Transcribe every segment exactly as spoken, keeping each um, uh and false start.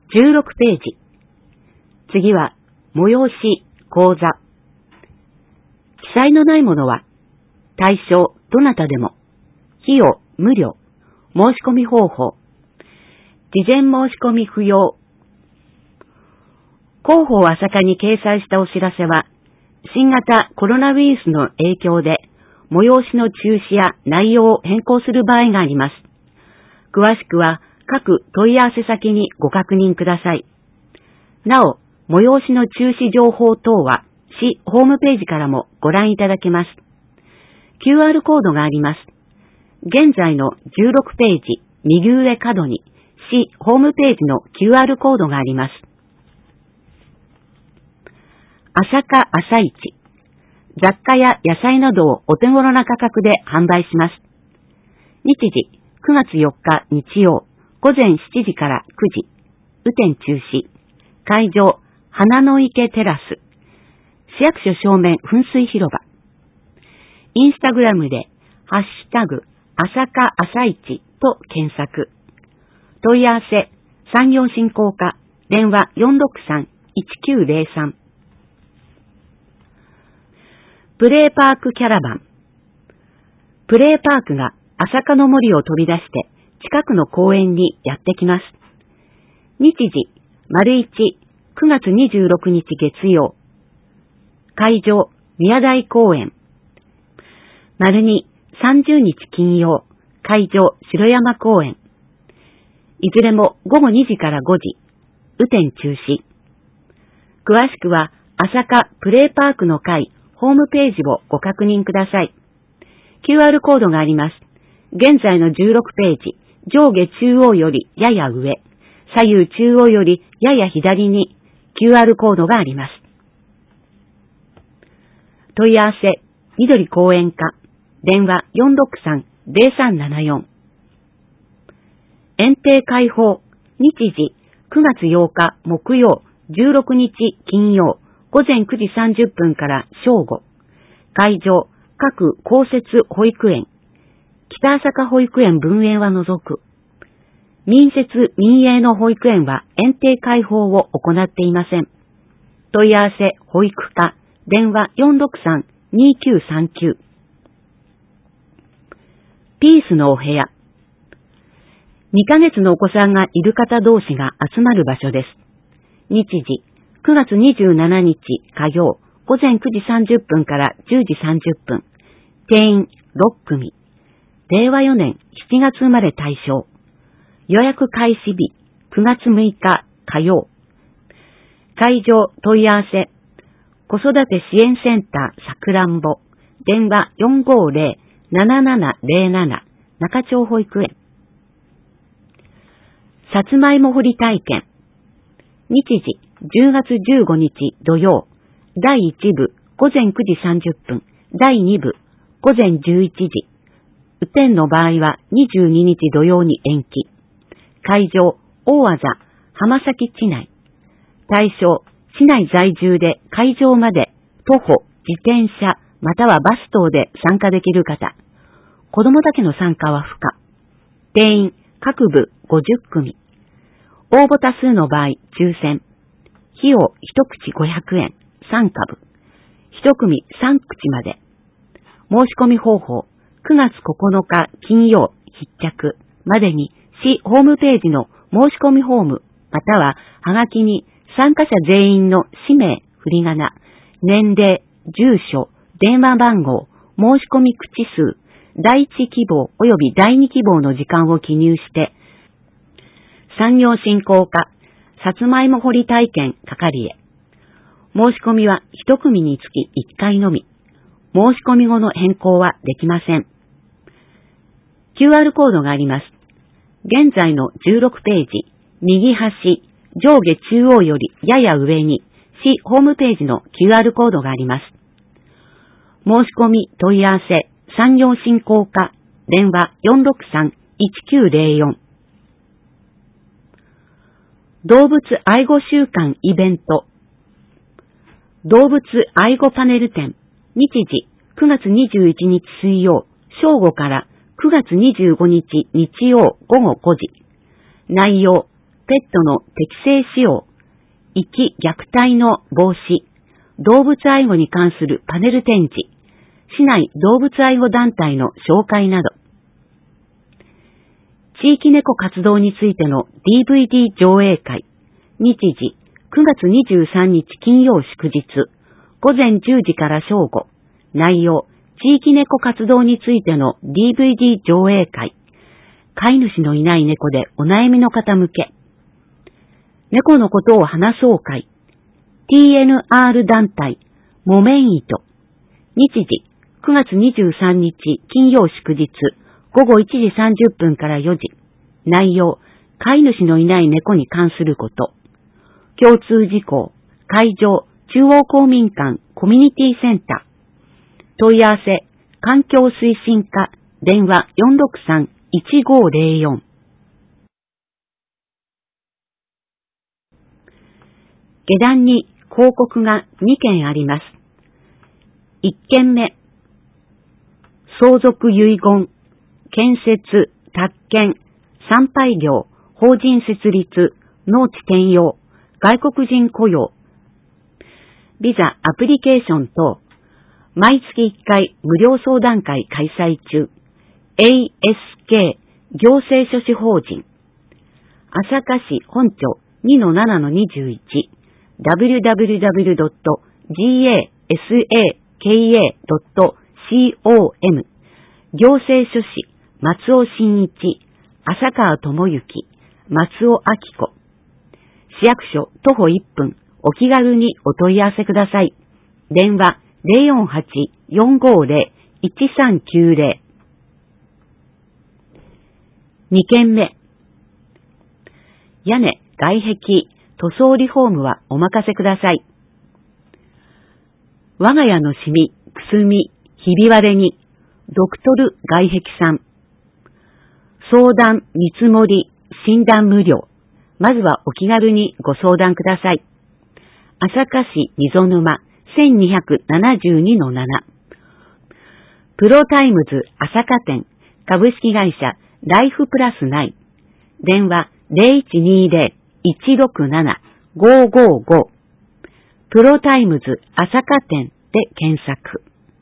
じゅうろくページ。次は、催し、講座。記載のないものは、対象、どなたでも、費用、無料、申し込み方法、事前申し込み不要。広報朝霞に掲載したお知らせは、新型コロナウイルスの影響で、催しの中止や内容を変更する場合があります。詳しくは、各問い合わせ先にご確認ください。なお、催しの中止情報等は、市ホームページからもご覧いただけます。キューアール コードがあります。現在のじゅうろくページ、右上角に、市ホームページの キューアール コードがあります。朝霞朝市。雑貨や野菜などをお手頃な価格で販売します。日時、くがつよっか日曜、午前しちじからくじ、雨天中止。会場、花の池テラス。市役所正面噴水広場。インスタグラムで、ハッシュタグ、朝霞朝市と検索。問い合わせ、産業振興課、電話 よんろくさん いちきゅうゼロさん。プレーパークキャラバン。プレーパークが朝霞の森を飛び出して近くの公園にやってきます。日時、丸一、くがつにじゅうろくにち月曜。会場、宮台公園。丸二、さんじゅうにち金曜。会場、城山公園。いずれもごごにじからごじ。雨天中止。詳しくは、朝霞プレーパークの会、ホームページをご確認ください。キューアール コードがあります。現在のじゅうろくページ、上下中央よりやや上、左右中央よりやや左に キューアール コードがあります。問い合わせ、緑公園課、電話 よんろくさん ゼロさんななよん。園庭開放、日時、くがつようか木曜、じゅうろくにち金曜、午前くじさんじゅっぷんから正午。会場、各公設保育園。北朝霞保育園分園は除く。民設民営の保育園は園庭開放を行っていません。問い合わせ保育課、電話 よんろくさん にきゅうさんきゅう。ピースのお部屋。にかげつのお子さんがいる方同士が集まる場所です。日時、くがつにじゅうしちにち火曜、午前くじさんじゅっぷんからじゅうじさんじゅっぷん。定員ろっくみ。れいわよねんしちがつ生まれ対象。予約開始日くがつむいか火曜。会場問い合わせ。子育て支援センターさくらんぼ。電話 よんごーぜろ ななななぜろなな 中町保育園。さつまいも掘り体験。日時じゅうがつじゅうごにち土曜。だいいちぶ午前くじさんじゅっぷん。だいにぶ午前じゅういちじ。雨天の場合はにじゅうににち土曜に延期。会場、大字、浜崎地内。対象、市内在住で会場まで徒歩、自転車、またはバス等で参加できる方。子供だけの参加は不可。定員、各部ごじゅっくみ。応募多数の場合、抽選。費用一口ごひゃくえん、さんかぶ。一組さんくちまで。申し込み方法、くがつここのか金曜必着までに市ホームページの申し込みフォーム、またははがきに参加者全員の氏名、振り仮名、年齢、住所、電話番号、申し込み口数、第一希望及び第二希望の時間を記入して、産業振興課、さつまいも掘り体験係へ。申し込みは一組につきいっかいのみ。申し込み後の変更はできません。キューアール コードがあります。現在のじゅうろくページ、右端、上下中央よりやや上に、市ホームページの キューアール コードがあります。申し込み問い合わせ、産業振興課、電話 よんろくさん いちきゅうゼロよん。動物愛護週間イベント。動物愛護パネル展。日時、くがつにじゅういちにち水曜、正午からくがつにじゅうごにち日曜午後ごじ。内容、 ペットの適正使用、遺棄虐待の防止、動物愛護に関するパネル展示、市内動物愛護団体の紹介など、地域猫活動についての ディーブイディー 上映会、日時くがつにじゅうさんにち金曜祝日、ごぜんじゅうじから正午、内容、地域猫活動についての ディーブイディー 上映会、飼い主のいない猫でお悩みの方向け、猫のことを話そう会、ティーエヌアール 団体、モメン糸、日時くがつにじゅうさんにち金曜祝日、ごごいちじさんじゅっぷんからよじ、内容、飼い主のいない猫に関すること、共通事項、会場、中央公民館コミュニティセンター、問い合わせ、環境推進課、電話 よんろくさんいちごぜろよん。下段に広告がにけんあります。いっけんめ、相続遺言、建設、宅建、参拝業、法人設立、農地転用、外国人雇用、ビザアプリケーション等、毎月いっかい無料相談会開催中。エーエスケー 行政書士法人。朝霞市本町 にのななのにじゅういち ダブリューダブリューダブリュードットジーエーエスエーケーエードットコム 行政書士松尾真一、浅川智之、松尾明子。市役所徒歩いっぷん、お気軽にお問い合わせください。電話ゼロよんはち よんごゼロ いちさんきゅうゼロ。にけんめ。屋根、外壁、塗装リフォームはお任せください。我が家のシミ、くすみ、ひび割れに、ドクトル外壁さん。相談、見積もり、診断無料。まずはお気軽にご相談ください。朝霞市溝沼 せんにひゃくななじゅうにのなな。プロタイムズ朝霞店株式会社ライフプラスナイン。電話 ゼロいちにゼロ いちろくなな ごごご。プロタイムズ朝霞店で検索。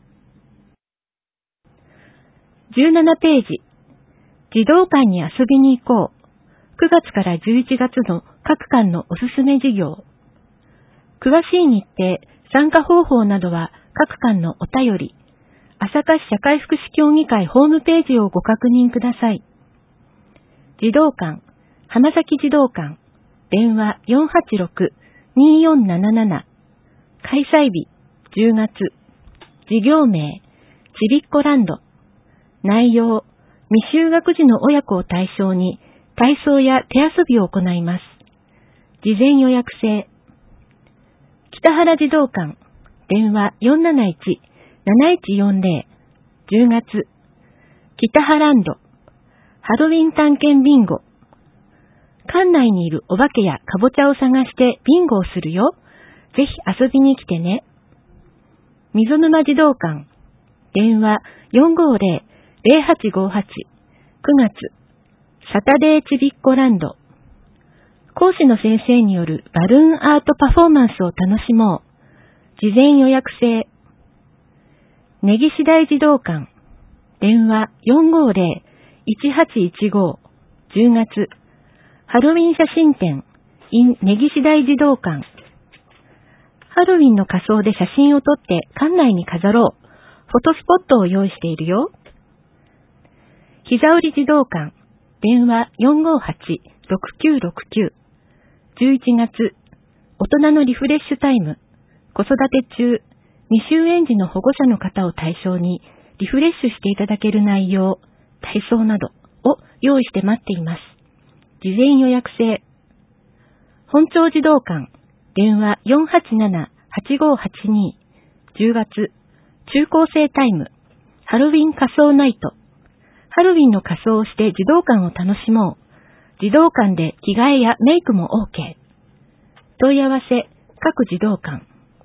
じゅうななページ。児童館に遊びに行こう。くがつからじゅういちがつの各館のおすすめ事業。詳しい日程、参加方法などは各館のお便り、朝霞市社会福祉協議会ホームページをご確認ください。児童館、花咲児童館、電話 よんはちろく によんなななな。開催日、じゅうがつ。事業名、ちびっこランド。内容、未就学児の親子を対象に体操や手遊びを行います。事前予約制。北原児童館、電話 よんなないち なないちよんゼロ。じゅうがつ。北原ランド、ハロウィン探検ビンゴ。館内にいるお化けやかぼちゃを探してビンゴをするよ。ぜひ遊びに来てね。溝沼児童館、電話 よんごゼロ ゼロはちごはち。くがつ。サタデーちびっこランド。講師の先生によるバルーンアートパフォーマンスを楽しもう。事前予約制。根岸大児童館。電話 よんごゼロ いちはちいちご。じゅうがつ。ハロウィン写真展 in 根岸大児童館。ハロウィンの仮装で写真を撮って館内に飾ろう。フォトスポットを用意しているよ。膝折児童館。電話 よんごはち ろくきゅうろくきゅう。じゅういちがつ。大人のリフレッシュタイム。子育て中、未就園児の保護者の方を対象にリフレッシュしていただける内容、体操などを用意して待っています。事前予約制。本町児童館。電話 よんはちなな はちごはちに。じゅうがつ。中高生タイム。ハロウィン仮装ナイト。ハロウィンの仮装をして児童館を楽しもう。児童館で着替えやメイクも OK。問い合わせ、各児童館。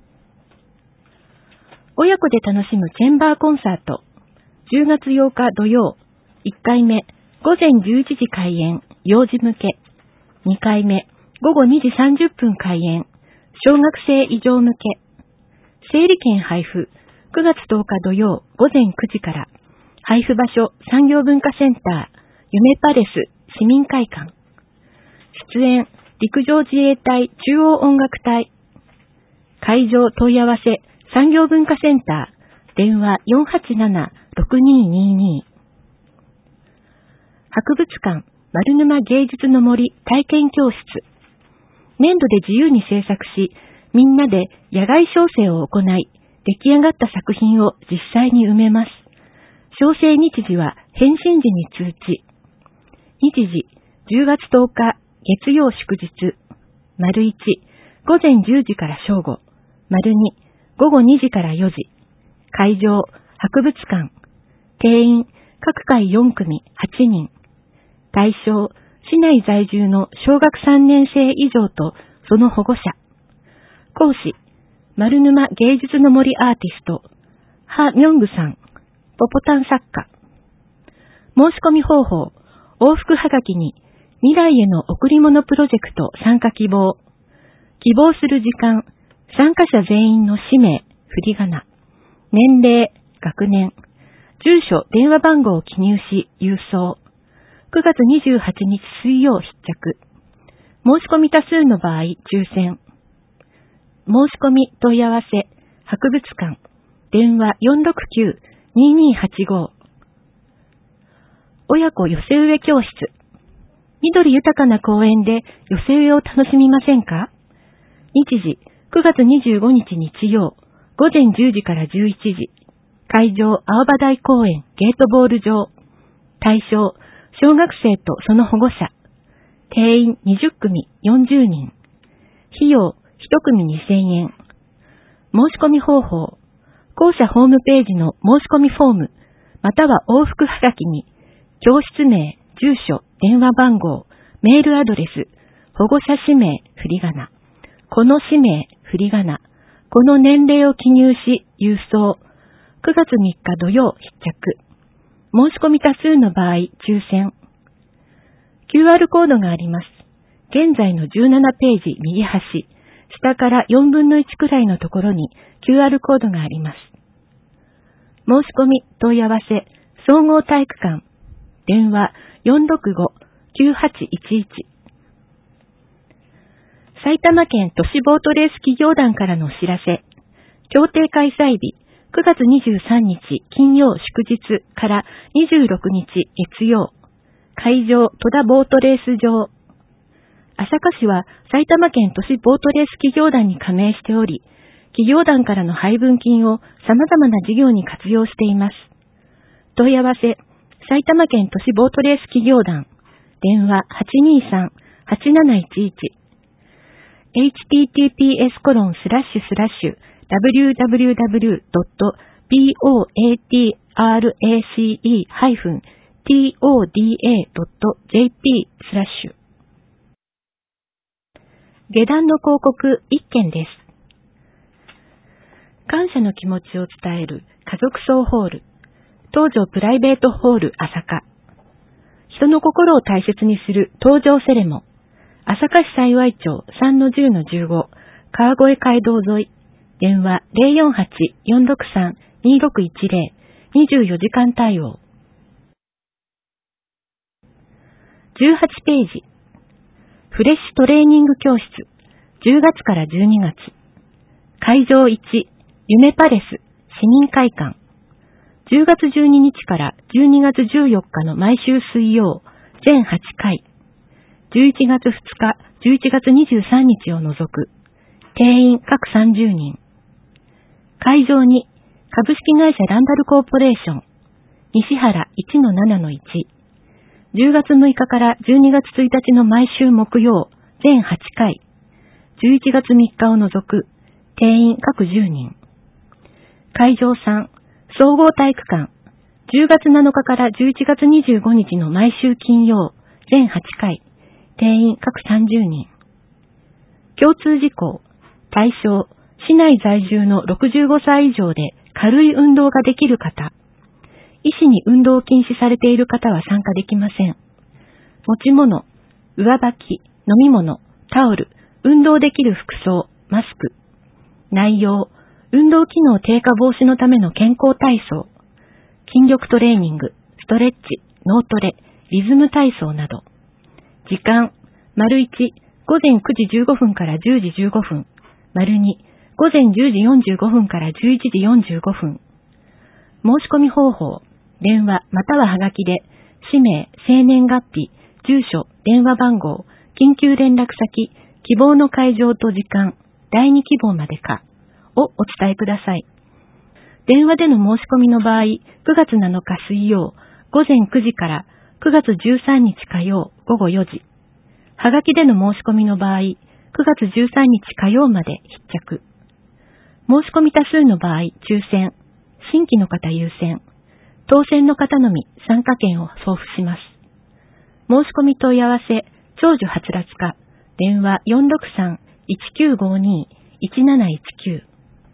親子で楽しむチェンバーコンサート。じゅうがつようか土曜。いっかいめ、ごぜんじゅういちじ開演、幼児向け。 にかいめ、ごごにじさんじゅっぷん開演。小学生以上向け。整理券配布。くがつとおか土曜ごぜんくじから。配布場所産業文化センター、夢パレス市民会館。出演陸上自衛隊中央音楽隊。会場問い合わせ産業文化センター、電話 よんはちなな ろくにーにーにー。博物館丸沼芸術の森体験教室。粘土で自由に制作し、みんなで野外焼成を行い、出来上がった作品を実際に埋めます。焼成日時は返信時に通知。日時、じゅうがつとおか、月曜祝日。丸いち、ごぜんじゅうじから正午。丸に、ごごにじからよじ。会場、博物館。定員、各回よんくみ、はちにん。対象、市内在住の小学さんねん生以上とその保護者。講師、丸沼芸術の森アーティスト、ハ・ミョングさん、ポポタン作家。申し込み方法、往復はがきに、未来への贈り物プロジェクト参加希望。希望する時間、参加者全員の氏名、振り仮名、年齢、学年、住所、電話番号を記入し、郵送。くがつにじゅうはちにち水曜必着。申し込み多数の場合、抽選。申し込み問い合わせ、博物館、電話 よんろくきゅう にーにーはちご。親子寄せ植え教室。緑豊かな公園で寄せ植えを楽しみませんか？日時、くがつにじゅうごにち日曜、ごぜんじゅうじからじゅういちじ。会場、青葉台公園、ゲートボール場。対象、小学生とその保護者。定員にじゅっくみ、よんじゅうにん。費用、いちくみにせんえん。申し込み方法。校舎ホームページの申し込みフォーム、または往復はがきに、教室名、住所、電話番号、メールアドレス、保護者氏名、振り仮名。この氏名、振り仮名。この年齢を記入し、郵送。くがつみっか土曜必着。申し込み多数の場合、抽選。キューアール コードがあります。現在のじゅうななページ右端、下からよんぶんのいちくらいのところに キューアール コードがあります。申し込み、問い合わせ、総合体育館、電話 よんろくご きゅうはちいちいち。埼玉県都市ボートレース企業団からのお知らせ。協定開催日、くがつにじゅうさんにち金曜祝日からにじゅうろくにち月曜。会場、戸田ボートレース場。朝霞市は埼玉県都市ボートレース企業団に加盟しており、企業団からの配分金を様々な事業に活用しています。問い合わせ、埼玉県都市ボートレース企業団。電話 はちにーさん はちなないちいち。エイチティーティーピーエスコロンスラッシュスラッシュダブリューダブリューダブリュードットボートレースハイフントダドットジェーピー スラッシュ。下段の広告いっけんです。感謝の気持ちを伝える家族総ホール、東条プライベートホール朝霞。人の心を大切にする登場セレモン。朝霞市幸町 さんのじゅうのじゅうご 川越街道沿い。電話 ゼロよんはち よんろくさん にろくいちゼロ にじゅうよじかん対応。じゅうはちページ。フレッシュトレーニング教室。じゅうがつからじゅうにがつ。会場いち、夢パレス、市民会館。じゅうがつじゅうににちからじゅうにがつじゅうよっかの毎週水曜、全はちかい。じゅういちがつふつか、じゅういちがつにじゅうさんにちを除く。定員各さんじゅうにん。会場に、株式会社ランダルコーポレーション。西原 いちのななのいち。じゅうがつむいかからじゅうにがつついたちの毎週木曜、全はちかい。じゅういちがつみっかを除く。定員各じゅうにん。会場さん、総合体育館。じゅうがつなのかからじゅういちがつにじゅうごにちの毎週金曜、全はちかい。定員各さんじゅうにん。共通事項。対象、市内在住のろくじゅうごさい以上で軽い運動ができる方。医師に運動を禁止されている方は参加できません。持ち物、上履き、 飲み物、タオル、運動できる服装、マスク。内容、運動機能低下防止のための健康体操、筋力トレーニング、ストレッチ、脳トレ、リズム体操など。時間、丸いち、午前くじじゅうごふんからじゅうじじゅうごふん、丸に、午前じゅうじよんじゅうごふんからじゅういちじよんじゅうごふん。申し込み方法、電話またははがきで、氏名、生年月日、住所、電話番号、緊急連絡先、希望の会場と時間、だいに希望までか、をお伝えください。電話での申し込みの場合、くがつなのか水曜、午前くじからくがつじゅうさんにち火曜、午後よじ。はがきでの申し込みの場合、くがつじゅうさんにち火曜まで必着。申し込み多数の場合、抽選、新規の方優先、当選の方のみ参加券を送付します。申し込み問い合わせ、長寿はつらつ課、電話 よんろくさん いちきゅうごに いちなないちきゅう。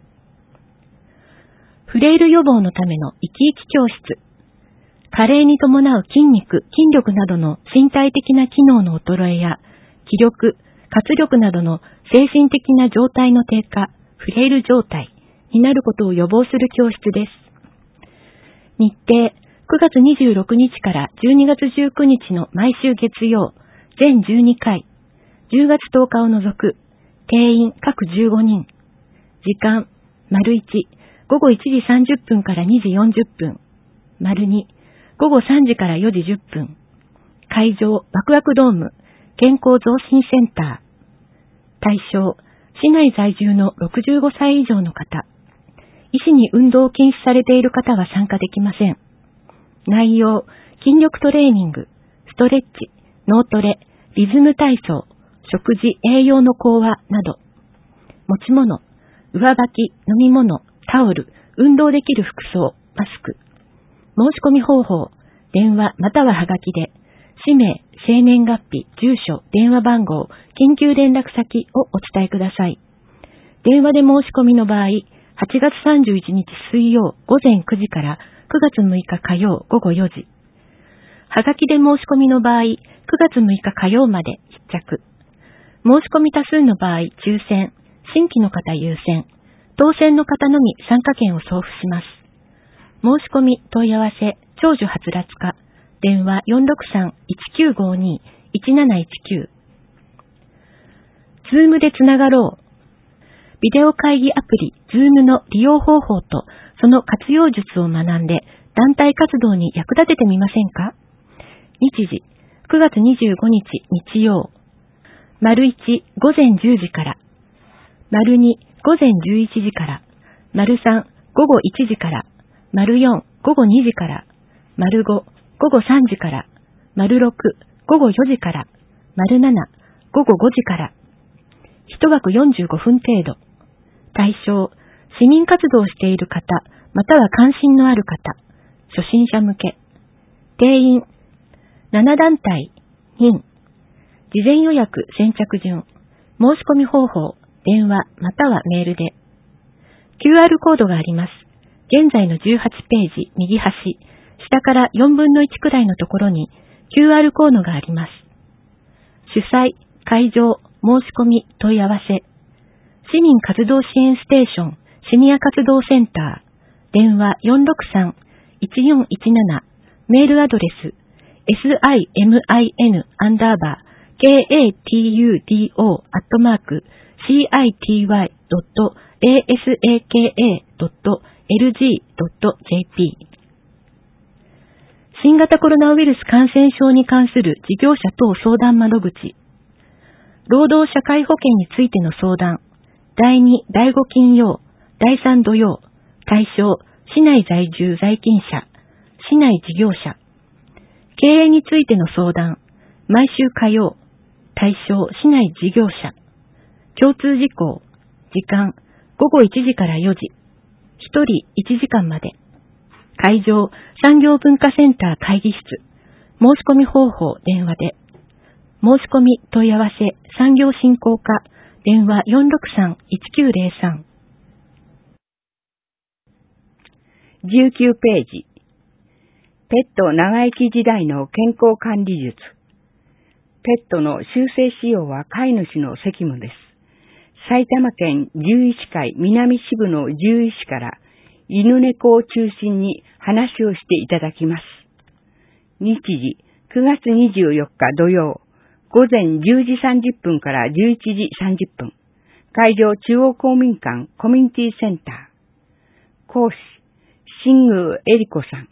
フレイル予防のための生き生き教室。加齢に伴う筋肉、筋力などの身体的な機能の衰えや、気力、活力などの精神的な状態の低下、フレイル状態になることを予防する教室です。日程、くがつにじゅうろくにちからじゅうにがつじゅうくにちの毎週月曜、全じゅうにかい、じゅうがつとおかを除く、定員各じゅうごにん。時間、丸いち、午後いちじさんじゅっぷんからにじよんじゅっぷん。丸に、午後さんじからよじじゅっぷん。会場、ワクワクドーム、健康増進センター。対象、市内在住のろくじゅうごさい以上の方。医師に運動を禁止されている方は参加できません。内容、筋力トレーニング、ストレッチ、脳トレ、リズム体操、食事、栄養の講話など。持ち物、上履き、飲み物、タオル、運動できる服装、マスク。申し込み方法、電話またははがきで、氏名、生年月日、住所、電話番号、緊急連絡先をお伝えください。電話で申し込みの場合、はちがつさんじゅういちにち水曜午前くじからくがつむいか火曜午後よじ。はがきで申し込みの場合、くがつむいか火曜まで必着。申し込み多数の場合、抽選、新規の方優先、当選の方のみ参加券を送付します。申し込み問い合わせ、長寿はつらつ課、電話 よんろくさん いちきゅうごに いちなないちきゅう。ズームでつながろう。ビデオ会議アプリ Zoom の利用方法とその活用術を学んで団体活動に役立ててみませんか？日時、くがつにじゅうごにち日曜。丸いち、午前じゅうじから。丸に、午前じゅういちじから。丸さん、午後いちじから。丸よん、午後にじから。丸ご、午後さんじから。丸ろく、午後よじから。丸なな、午後ごじから。一枠よんじゅうごふん程度。対象、市民活動をしている方、または関心のある方、初心者向け。定員、ななだんたい、任。事前予約先着順。申し込み方法、電話またはメールで。キューアール コードがあります。現在のじゅうはちページ右端、下からよんぶんのいちくらいのところに キューアール コードがあります。主催、会場、申し込み、問い合わせ。市民活動支援ステーション、シニア活動センター、電話 よんろくさん いちよんいちなな、メールアドレス、simin アンダーバー、katudo アットマーク、city.asaka.lg.jp。新型コロナウイルス感染症に関する事業者等相談窓口。労働社会保険についての相談。だいに、だいご金曜、だいさん土曜。対象、市内在住在勤者、市内事業者。経営についての相談。毎週火曜。対象、市内事業者。共通事項。時間、ごごいちじからよじ。ひとりいちじかんまで。会場、産業文化センター会議室。申し込み方法、電話で。申し込み、問い合わせ、産業振興課、電話 よんろくさん いちきゅうぜろさん。 じゅうきゅうページ。ペット長生き時代の健康管理術。 ペットの修正使用は飼い主の責務です。埼玉県獣医師会南支部の獣医師から犬猫を中心に話をしていただきます。日時くがつにじゅうよっか土曜、午前じゅうじさんじゅっぷんからじゅういちじさんじゅっぷん。会場中央公民館コミュニティセンター。講師、新宮恵里子さん。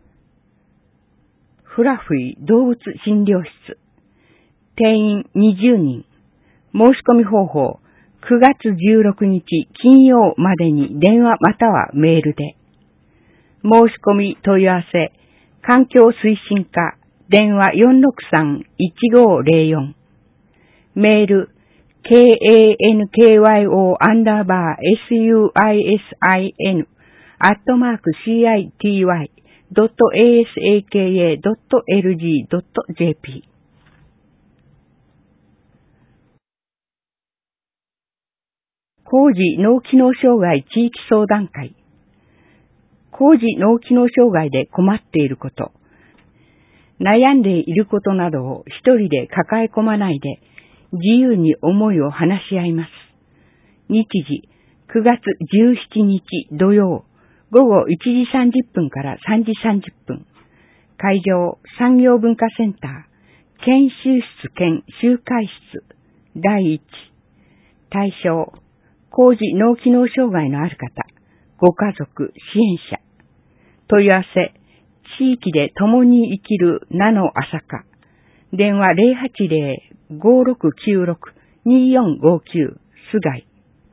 フラフィ動物診療室。定員にじゅうにん。申し込み方法、くがつじゅうろくにち金曜までに電話またはメールで。申し込み問い合わせ、環境推進課、電話 よんろくさんいちごーぜろよん。メール、kankyo アンダーバー suisin アットマーク city.asaka.lg.jp。高次脳機能障害地域相談会。高次脳機能障害で困っていること、悩んでいることなどを一人で抱え込まないで、自由に思いを話し合います。日時、くがつじゅうしちにち土曜、午後いちじさんじゅっぷんからさんじさんじゅっぷん。会場、産業文化センター、研修室兼集会室、だいいち。対象、高次脳機能障害のある方、ご家族、支援者。問い合わせ、地域で共に生きる名の朝霞。電話 ゼロはちゼロ ごろくきゅうろく によんごきゅう 須貝。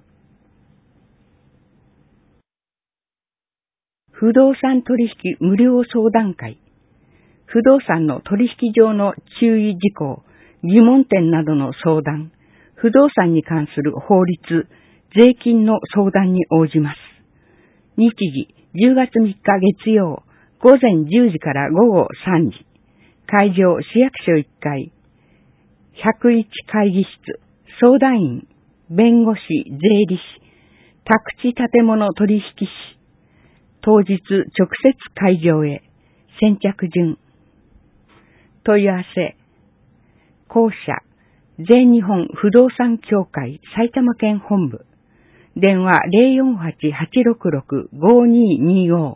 不動産取引無料相談会。不動産の取引上の注意事項、疑問点などの相談、不動産に関する法律、税金の相談に応じます。日時、じゅうがつみっか月曜、午前じゅうじからごごさんじ。会場、市役所いっかい。ひゃくいち会議室、相談員、弁護士、税理士、宅地建物取引士。当日、直接会場へ。先着順。問い合わせ。公社、全日本不動産協会埼玉県本部。電話 ゼロよんはち はちろくろく ごににご。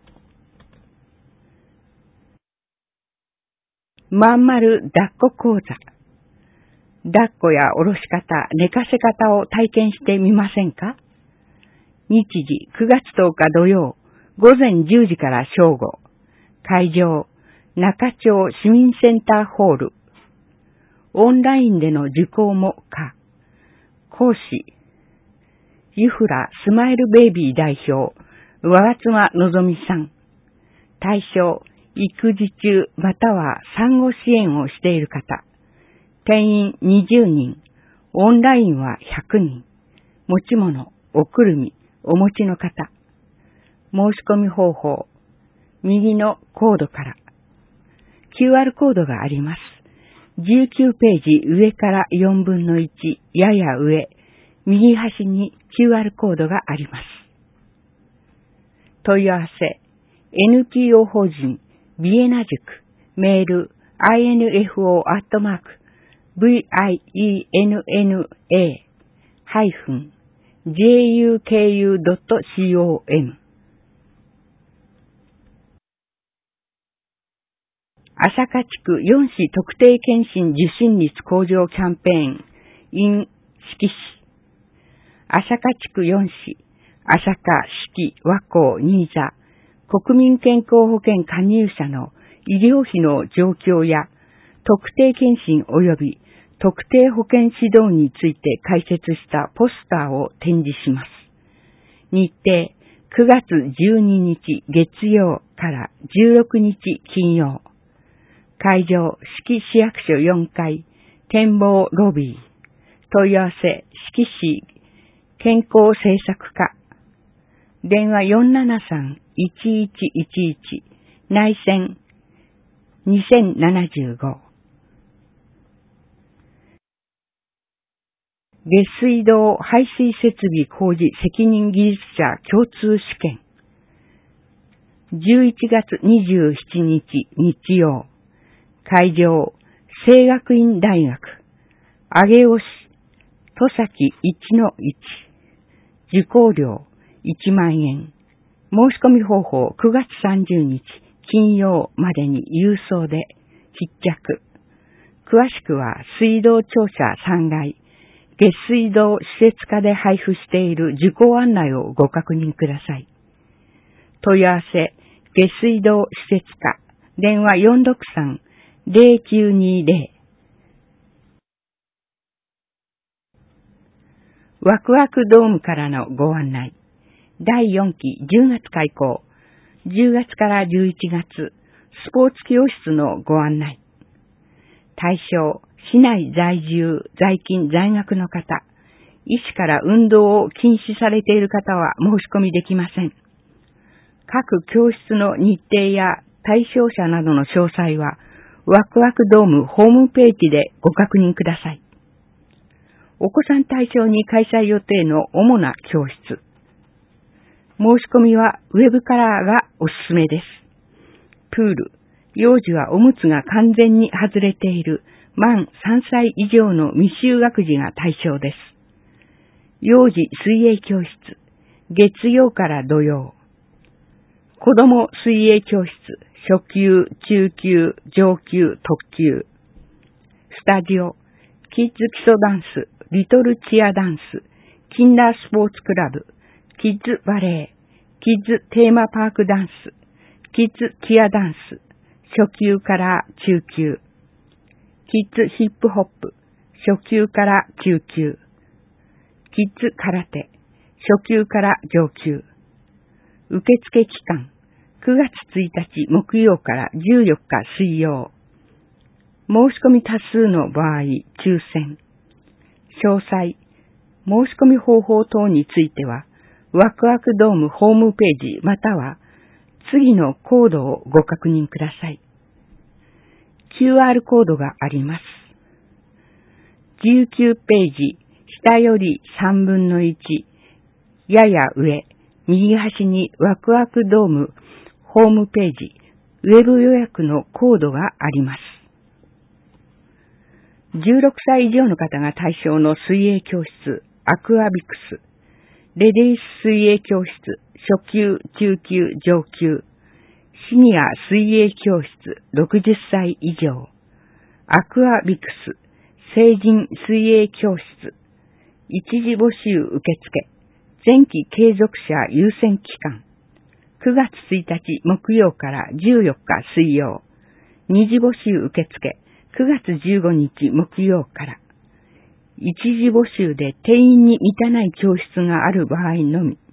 まんまる抱っこ講座。抱っこや下ろし方、寝かせ方を体験してみませんか？日時くがつとおか土曜、午前じゅうじから正午。会場、中町市民センターホール。オンラインでの受講も可。講師、ゆふらスマイルベイビー代表、わがつまのぞみさん。対象、育児中または産後支援をしている方。定員にじゅうにん。オンラインはひゃくにん。持ち物、おくるみ、お持ちの方。申し込み方法。右のコードから。キューアール コードがあります。じゅうきゅうページ上からよんぶんのいち、やや上、右端に キューアール コードがあります。問い合わせ、エヌピーオー 法人、ビエナ塾、メール、アイエヌエフオー アットマーク、ブイアイイーエヌエヌエー ハイフン、ジェーユーケーユー ドット コム。朝霞地区よん市特定健診受診率向上キャンペーン in 四季市。朝霞地区よん市、朝霞、四季、和光、新座、国民健康保険加入者の医療費の状況や特定健診及び特定保険指導について解説したポスターを展示します。日程、くがつじゅうににち月曜からじゅうろくにち金曜。会場、四季市役所よんかい、展望ロビー。問い合わせ、四季市健康政策課。電話 よんななさん いちいちいちいち、内線にせんななじゅうご。下水道排水設備工事責任技術者共通試験。じゅういちがつにじゅうしちにち日曜。会場、 聖学院大学、上尾市、戸崎いちのいち、受講料いちまんえん、申し込み方法くがつさんじゅうにち金曜までに郵送で必着。詳しくは水道庁舎さんがい、下水道施設課で配布している受講案内をご確認ください。問い合わせ、下水道施設課、電話 よんろくさん ゼロきゅうにゼロ。ワクワクドームからのご案内。だいよんきじゅうがつ開講。じゅうがつからじゅういちがつ、スポーツ教室のご案内。対象、市内在住、在勤、在学の方、医師から運動を禁止されている方は申し込みできません。各教室の日程や対象者などの詳細は、ワクワクドームホームページでご確認ください。お子さん対象に開催予定の主な教室。申し込みはウェブからがおすすめです。プール、幼児はおむつが完全に外れている満さんさい以上の未就学児が対象です。幼児水泳教室、月曜から土曜。子供水泳教室、初級、中級、上級、特級。スタジオ、キッズ基礎ダンス、リトルチアダンス、キンダースポーツクラブ、キッズバレー、キッズテーマパークダンス、キッズチアダンス、初級から中級、キッズヒップホップ、初級から中級、キッズ空手、初級から上級。受付期間、くがつついたち木曜からじゅうよっか水曜。申し込み多数の場合、抽選。詳細、申し込み方法等については、ワクワクドームホームページまたは次のコードをご確認ください。キューアール コードがあります。じゅうきゅうページ、下よりさんぶんのいち、やや上、右端にワクワクドームホームページ、ウェブ予約のコードがあります。じゅうろくさい以上の方が対象の水泳教室、アクアビクス、レディース水泳教室、初級、中級、上級、シニア水泳教室、ろくじゅっさい以上、アクアビクス、成人水泳教室、一時募集受付、前期継続者優先期間、くがつついたち木曜からじゅうよっか水曜、二次募集受付、くがつじゅうごにち木曜から、一時募集で定員に満たない教室がある場合のみ。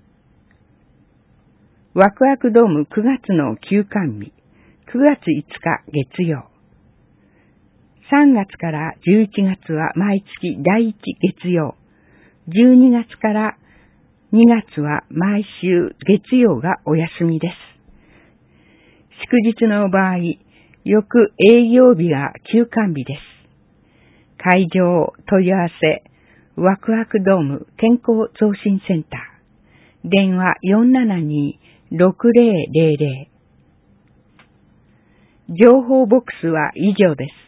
ワクワクドームくがつの休館日、くがついつか月曜。さんがつからじゅういちがつは毎月だいいち月曜。じゅうにがつからにがつは毎週月曜がお休みです。祝日の場合、翌営業日が休館日です。会場問い合わせ、ワクワクドーム健康増進センター。電話 よんななに ろくゼロゼロゼロ。情報ボックスは以上です。